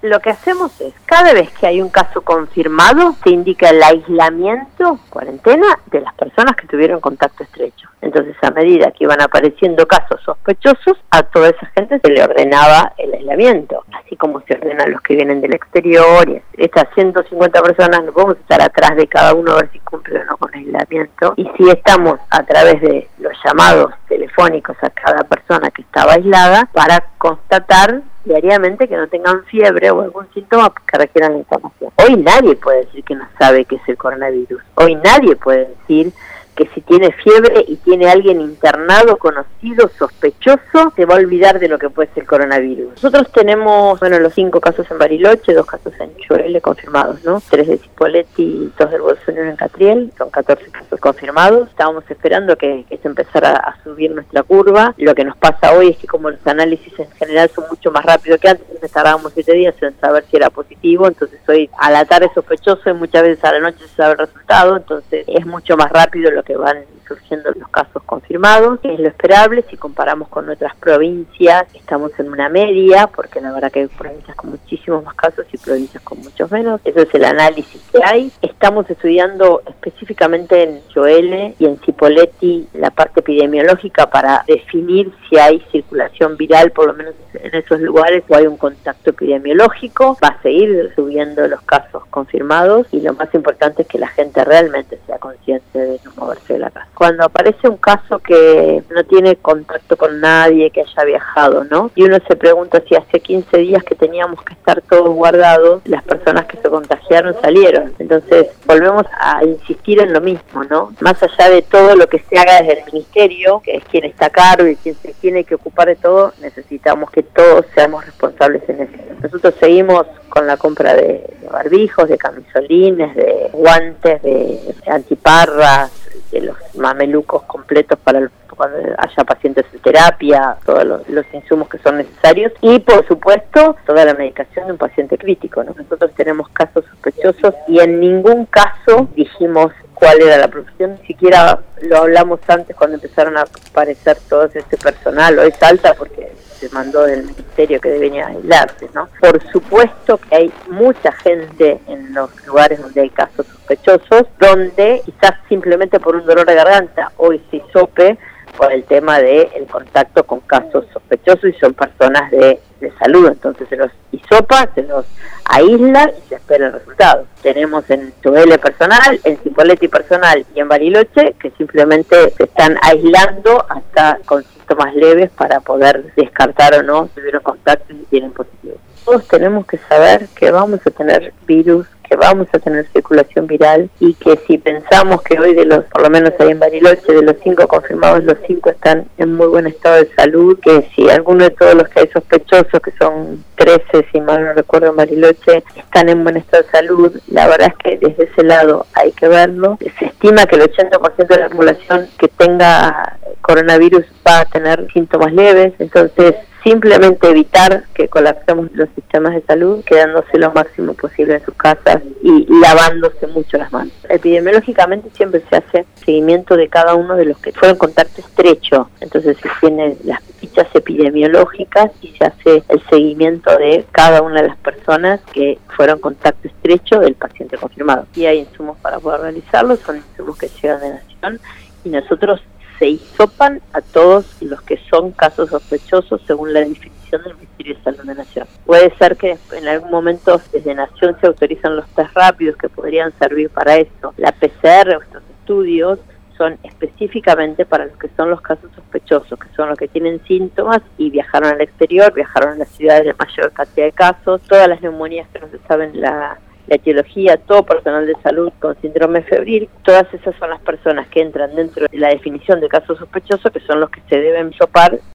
lo que hacemos es, cada vez que hay un caso confirmado, se indica el aislamiento, cuarentena, de las personas que tuvieron contacto estrecho. Entonces, a medida que iban apareciendo casos sospechosos, a toda esa gente se le ordenaba el aislamiento, así como se ordenan los que vienen del exterior. Y estas 150 personas no podemos estar atrás de cada uno a ver si cumple o no con aislamiento. Y si estamos a través de los llamados telefónicos a cada persona que estaba aislada para constatar diariamente que no tengan fiebre o algún síntoma que requieran la información. Hoy nadie puede decir que no sabe qué es el coronavirus. Hoy nadie puede decir que si tiene fiebre y tiene alguien internado, conocido, sospechoso, se va a olvidar de lo que puede ser el coronavirus. Nosotros tenemos, los 5 casos en Bariloche, 2 casos en Choel confirmados, ¿no? 3 de Cipolletti y 2 del Bolsonaro en Catriel, son 14 casos confirmados. Estábamos esperando que se empezara a subir nuestra curva. Lo que nos pasa hoy es que como los análisis en general son mucho más rápidos que antes tardábamos 7 días en saber si era positivo, entonces hoy a la tarde es sospechoso y muchas veces a la noche se sabe el resultado, entonces es mucho más rápido lo que van surgiendo los casos confirmados, que es lo esperable. Si comparamos con otras provincias, estamos en una media, porque la verdad que hay provincias con muchísimos más casos y provincias con muchos menos. Eso es el análisis que hay. Estamos estudiando específicamente en Choel y en Cipolletti la parte epidemiológica para definir si hay circulación viral, por lo menos en esos lugares, o hay un contacto epidemiológico. Va a seguir subiendo los casos confirmados y lo más importante es que la gente realmente sea consciente de no moverse de la casa. Cuando aparece un caso que no tiene contacto con nadie, que haya viajado, ¿no? Y uno se pregunta si hace 15 días que teníamos que estar todos guardados, las personas que se contagiaron salieron. Entonces volvemos a insistir en lo mismo, ¿no? Más allá de todo lo que se haga desde el ministerio, que es quien está a cargo y quien se tiene que ocupar de todo, necesitamos que todos seamos responsables en eso. Nosotros seguimos con la compra de barbijos, de camisolines, de guantes, de antiparras, de los mamelucos completos para cuando haya pacientes en terapia, todos los insumos que son necesarios y, por supuesto, toda la medicación de un paciente crítico, ¿no? Nosotros tenemos casos sospechosos y en ningún caso dijimos cuál era la profesión, ni siquiera lo hablamos antes cuando empezaron a aparecer todo este personal, o es alta porque se mandó del ministerio que debía aislarse, ¿no? Por supuesto que hay mucha gente en los lugares donde hay casos sospechosos, donde quizás simplemente por un dolor de garganta hoy se hisope por el tema del contacto con casos sospechosos y son personas de salud, entonces se los hisopa, se los aísla y se espera el resultado. Tenemos en Choel personal, en Cipolletti personal y en Bariloche que simplemente se están aislando hasta con síntomas leves para poder descartar o no si tuvieron contacto y tienen positivo. Todos tenemos que saber que vamos a tener virus, que vamos a tener circulación viral y que si pensamos que hoy por lo menos ahí en Bariloche, de los 5 confirmados, los 5 están en muy buen estado de salud, que si alguno de todos los que hay sospechosos, que son 13 si mal no recuerdo en Bariloche, están en buen estado de salud, la verdad es que desde ese lado hay que verlo. Se estima que el 80% de la población que tenga coronavirus va a tener síntomas leves, entonces simplemente evitar que colapsemos los sistemas de salud, quedándose lo máximo posible en sus casas y lavándose mucho las manos. Epidemiológicamente siempre se hace seguimiento de cada uno de los que fueron contacto estrecho, entonces se tienen las fichas epidemiológicas y se hace el seguimiento de cada una de las personas que fueron contacto estrecho del paciente confirmado. Y hay insumos para poder realizarlo, son insumos que llegan de Nación y nosotros se hisopan a todos los que son casos sospechosos según la definición del Ministerio de Salud de Nación. Puede ser que en algún momento desde Nación se autorizan los test rápidos que podrían servir para eso. La PCR o estos estudios son específicamente para los que son los casos sospechosos, que son los que tienen síntomas y viajaron al exterior, viajaron a las ciudades de mayor cantidad de casos, todas las neumonías que no se saben la etiología, todo personal de salud con síndrome febril, todas esas son las personas que entran dentro de la definición de casos sospechosos, que son los que se deben hisopar